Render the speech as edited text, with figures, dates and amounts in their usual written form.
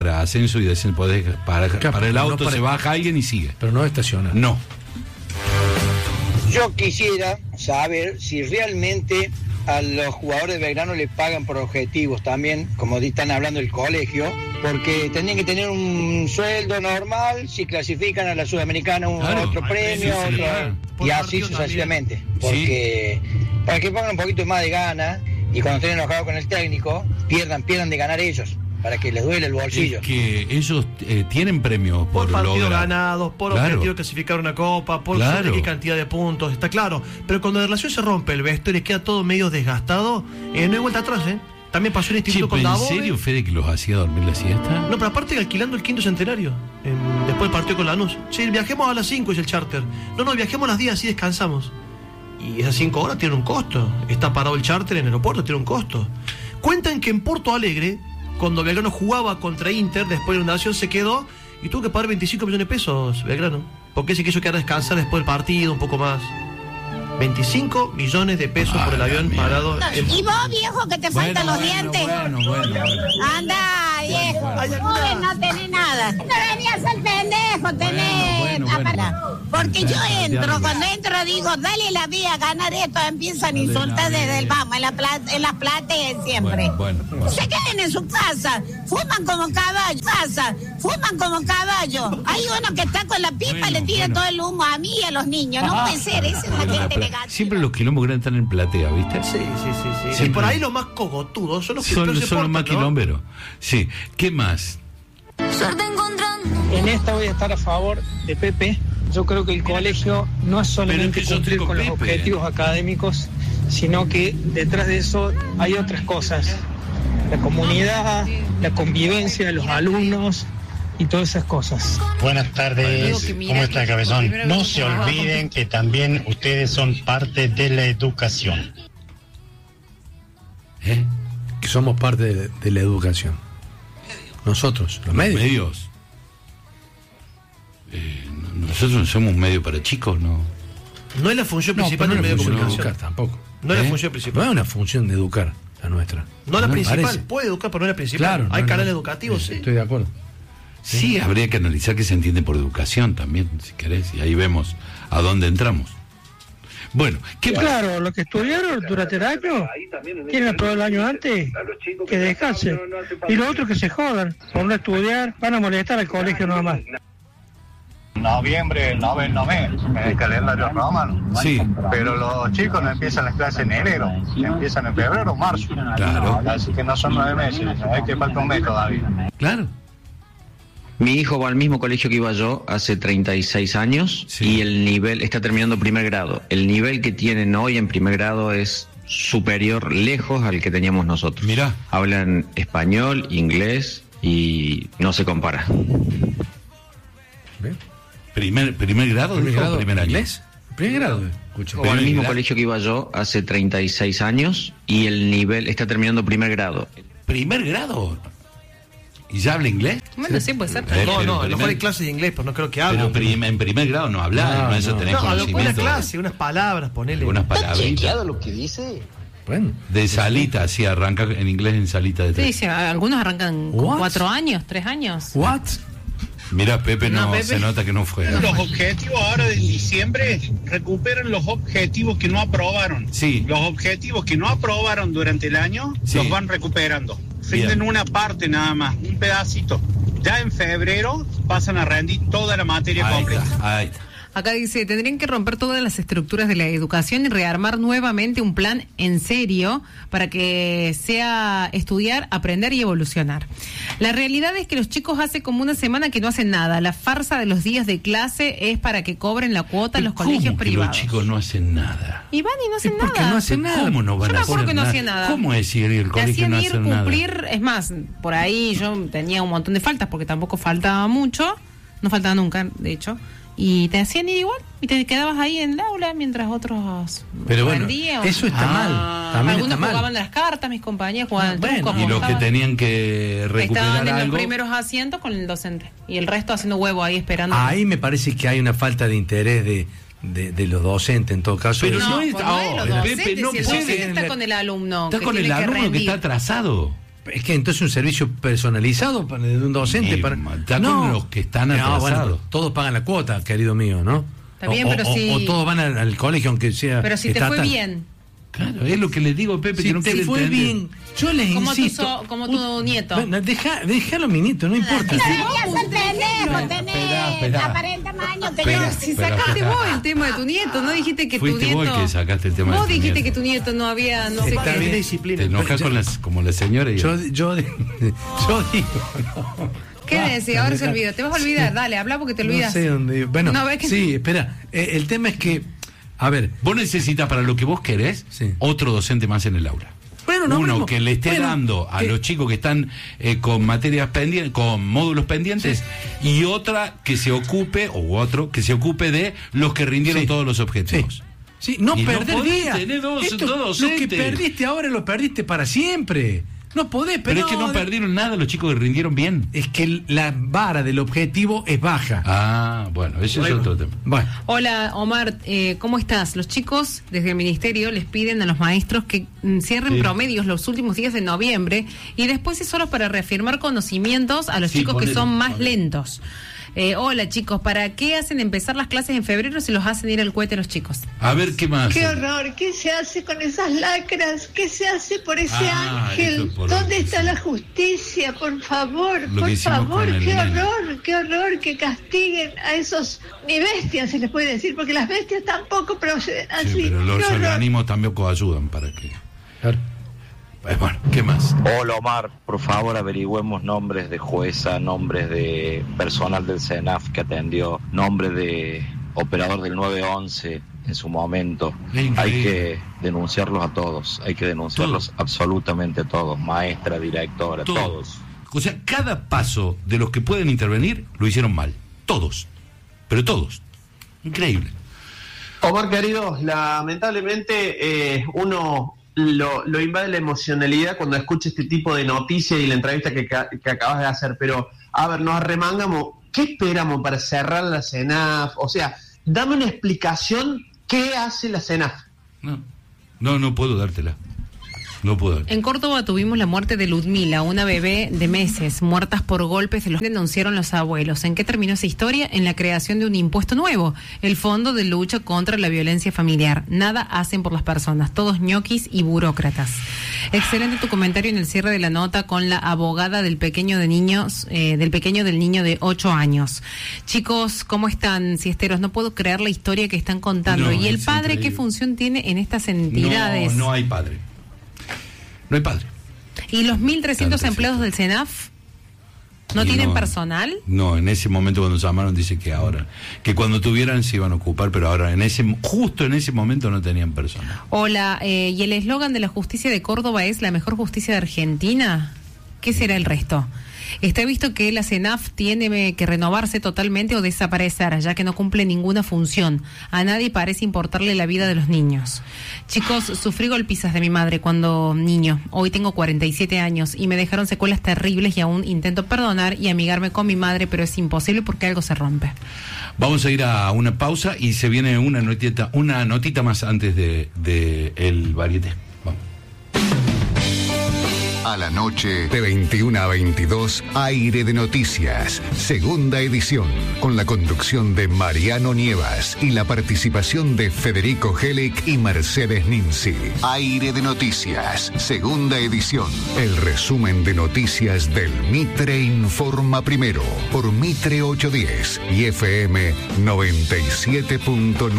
para ascenso y descenso, para el auto se baja alguien y sigue. Pero no estaciona. No. Yo quisiera saber si realmente a los jugadores de Belgrano les pagan por objetivos también, como están hablando del colegio, porque tendrían que tener un sueldo normal si clasifican a la Sudamericana, otro premio, y así sucesivamente. Porque para que pongan un poquito más de gana y cuando estén enojados con el técnico, pierdan de ganar ellos. Para que les duele el bolsillo. Es que ellos tienen premios por partidos ganados, por objetivo de clasificar una copa, por qué cantidad de puntos, está claro. Pero cuando la relación se rompe, el vestuario y queda todo medio desgastado, no hay vuelta atrás, ¿eh? También pasó en el instituto con Davos. ¿En serio, Fede, que los hacía dormir la siesta? No, pero aparte alquilando el quinto centenario, después del partido con Lanús. Sí, viajemos a las 5, es el charter. No, viajemos a las 10, así descansamos. Y esas 5 horas tienen un costo. Está parado el charter en el aeropuerto, tiene un costo. Cuentan que en Porto Alegre, cuando Belgrano jugaba contra Inter, después de una nación se quedó y tuvo que pagar 25 millones de pesos Belgrano, porque se quiso quedar a descansar después del partido, un poco más. 25 millones de pesos por el avión parado. Y vos, viejo, que te faltan los dientes. Anda, viejo. Joven, no tenés nada. No venías al pendejo, tenés. Porque yo cuando entro digo, dale la vía, ganar esto, empiezan a insultar desde el vamos, en las plateas siempre. Se queden en su casa, fuman como caballo. Hay uno que está con la pipa y le tira todo el humo a mí y a los niños. No puede ser, esa es la gente negativa. Siempre los quilombos grandes están en platea, ¿viste? Sí. Y por ahí los más cogotudos son los que son los más quilomberos. Sí. ¿Qué más? En esta voy a estar a favor de Pepe. Yo creo que el colegio no es solamente cumplir con los objetivos académicos, sino que detrás de eso hay otras cosas. La comunidad, la convivencia de los alumnos y todas esas cosas. Buenas tardes, ¿cómo está, Cabezón? No se olviden que también ustedes son parte de la educación. Que somos parte de la educación. Nosotros, los medios. Nosotros no somos un medio para chicos, ¿no? No es la función principal del medio de comunicación. Educar, tampoco. No es la función principal. No es una función de educar, la nuestra. No es la principal. Parece. Puede educar, pero no es la principal. Claro, hay canales educativos, sí. Estoy de acuerdo. Sí, habría que analizar qué se entiende por educación también, si querés, y ahí vemos a dónde entramos. Bueno, ¿qué más? Claro, los que estudiaron durante el año tienen aprobado el año antes, que descansen. Y los otros que se jodan por no estudiar, van a molestar al colegio nada más. Noviembre, noveno mes, en el calendario romano. Sí. Pero los chicos no empiezan las clases en enero, empiezan en febrero o marzo. Claro. Así que no son 9 meses, hay que falta un mes todavía. Claro. Mi hijo va al mismo colegio que iba yo hace 36 años y el nivel, está terminando primer grado. El nivel que tienen hoy en primer grado es superior lejos al que teníamos nosotros. Mirá. Hablan español, inglés y no se compara. ¿Ve? ¿Primer grado? ¿Primer año? ¿Inglés? Primer grado. Va al mismo colegio que iba yo hace 36 años y el nivel, está terminando primer grado. ¿Primer grado? ¿Y ya habla inglés? Bueno, sí, puede ser. No, a lo mejor hay clases de inglés, pero no creo que hable. Pero en primer grado no habla, no eso tenés conocimiento. Una clase, unas palabras, ponele. Unas palabritas. ¿Está chequeado lo que dice? Bueno. De salita, sí, arranca en inglés en salita de 3. Sí, algunos arrancan con 4 años, 3 años. ¿What? Mira, Pepe Pepe. Se nota que no fue. Los objetivos ahora de diciembre recuperan los objetivos que no aprobaron. Sí. Los objetivos que no aprobaron durante el año los van recuperando. Rinden una parte nada más, un pedacito. Ya en febrero pasan a rendir toda la materia completa. Ahí está. Acá dice, tendrían que romper todas las estructuras de la educación y rearmar nuevamente un plan en serio para que sea estudiar, aprender y evolucionar. La realidad es que los chicos hace como una semana que no hacen nada. La farsa de los días de clase es para que cobren la cuota en los colegios privados. Los chicos no hacen nada. Y van y no hacen nada. ¿Por qué no hacen nada? ¿Cómo no van a hacer nada? Yo me acuerdo que no hacían nada. ¿Cómo es ir al colegio no hacer nada? Cumplir, es más, por ahí yo tenía un montón de faltas porque tampoco faltaba mucho, no faltaba nunca, de hecho. Y te hacían ir igual y te quedabas ahí en el aula mientras otros pero bueno, rendían. Eso está mal. También algunos está mal. jugaban las cartas, mis compañeros jugaban trucos. Y los que tenían que recuperar estaban en algo, los primeros asientos con el docente y el resto haciendo huevo ahí esperando. Ahí me parece que hay una falta de interés de los docentes en todo caso. Pero no, no es los docentes, si el docente está con el alumno. Está con el alumno que está atrasado. Es que entonces un servicio personalizado de un docente para... con los que están atrasados. Bueno, todos pagan la cuota, querido mío, ¿no? Está bien, pero o todos van al colegio, aunque sea... Pero si te fue bien. Claro, es lo que les digo, Pepe, si que no te quiere fue entender. bien, yo les insisto. Como tu nieto. Déjalo, mi nieto, no importa. No deberías ser pendejo, tenés aparente tamaño que yo. Si sacaste vos el tema de tu nieto, no dijiste que Fuiste tu nieto... vos que sacaste el tema vos de tu dijiste nieto. que tu nieto no había... No sé Está qué. bien disciplina. Te enojas como la señora. Yo digo... ¿Qué decís? Ahora se olvida. Te vas a olvidar, dale, habla porque te olvidas. No sé dónde... Bueno, No, ¿ves que sí, espera. El tema es que... A ver... Vos necesitas para lo que vos querés otro docente más en el aula. Bueno, uno que le esté dando a los chicos que están con materias pendientes, con módulos pendientes, y otra que se ocupe, o otro que se ocupe de los que rindieron todos los objetivos. Sí, no y perder no podés día. tener dos Lo docentes. que perdiste ahora lo perdiste para siempre. No podés, pero es que no perdieron nada los chicos que rindieron bien. Es que la vara del objetivo es baja. Ah, bueno, ese es otro tema. Bueno. Hola, Omar, ¿cómo estás? Los chicos desde el ministerio les piden a los maestros que cierren promedios los últimos días de noviembre y después es solo para reafirmar conocimientos a los chicos que son más lentos. Hola chicos, ¿para qué hacen empezar las clases en febrero si los hacen ir al cohete a los chicos? A ver, ¿qué más? Qué horror, ¿qué se hace con esas lacras? ¿Qué se hace por ese ángel? ¿Dónde está la justicia? Por favor, qué horror que castiguen a esos, ni bestias se les puede decir, porque las bestias tampoco proceden así. Sí, pero los organismos tampoco ayudan para que... Bueno, ¿qué más? Hola Omar, por favor averigüemos nombres de jueza, nombres de personal del CENAF que atendió, nombre de operador del 911 en su momento. Hay que denunciarlos a todos, absolutamente todos, maestra, directora, todos. O sea, cada paso de los que pueden intervenir lo hicieron mal, todos, pero todos. Increíble. Omar querido, lamentablemente uno... Lo invade la emocionalidad cuando escucha este tipo de noticias y la entrevista que acabas de hacer, pero a ver, nos arremangamos, ¿qué esperamos para cerrar la CENAF? O sea, dame una explicación, ¿qué hace la CENAF? No puedo dártela. No puedo. En Córdoba tuvimos la muerte de Ludmila, una bebé de meses, muertas por golpes de los que denunciaron los abuelos. ¿En qué terminó esa historia? En la creación de un impuesto nuevo, el Fondo de Lucha contra la Violencia Familiar. Nada hacen por las personas, todos ñoquis y burócratas. Excelente tu comentario en el cierre de la nota con la abogada del pequeño del niño de 8 años. Chicos, ¿cómo están, siesteros? No puedo creer la historia que están contando. ¿Y el padre qué función tiene en estas entidades? No hay padre. No hay padre. ¿Y los 1.300 empleados del CENAF no tienen personal? No, en ese momento cuando llamaron dice que ahora, que cuando tuvieran se iban a ocupar, pero ahora justo en ese momento no tenían personal. Hola, ¿y el eslogan de la justicia de Córdoba es la mejor justicia de Argentina? ¿Qué será el resto? Está visto que la CENAF tiene que renovarse totalmente o desaparecer, ya que no cumple ninguna función. A nadie parece importarle la vida de los niños. Chicos, sufrí golpizas de mi madre cuando niño. Hoy tengo 47 años y me dejaron secuelas terribles y aún intento perdonar y amigarme con mi madre, pero es imposible porque algo se rompe. Vamos a ir a una pausa y se viene una notita más antes de el varieté. A la noche, de 21 a 22, Aire de Noticias, segunda edición, con la conducción de Mariano Nievas y la participación de Federico Helic y Mercedes Ninzi. Aire de Noticias, segunda edición, el resumen de noticias del Mitre Informa Primero, por Mitre 810 y FM 97.9.